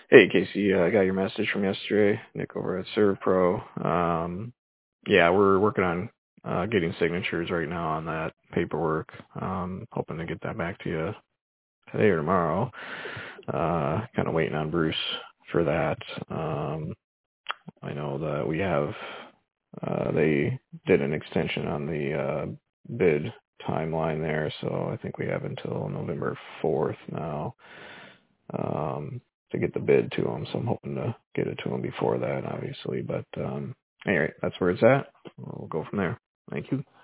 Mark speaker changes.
Speaker 1: Hey, Casey, I got your message from yesterday. Nick over at ServPro. Yeah, we're working on getting signatures right now on that paperwork. Hoping to get that back to you today or tomorrow. Kind of waiting on Bruce for that. I know that we have, they did an extension on the bid timeline there, so I think we have until November 4th now. To get the bid to them, so I'm hoping to get it to them before that, obviously. But anyway, that's where it's at. We'll go from there. Thank you.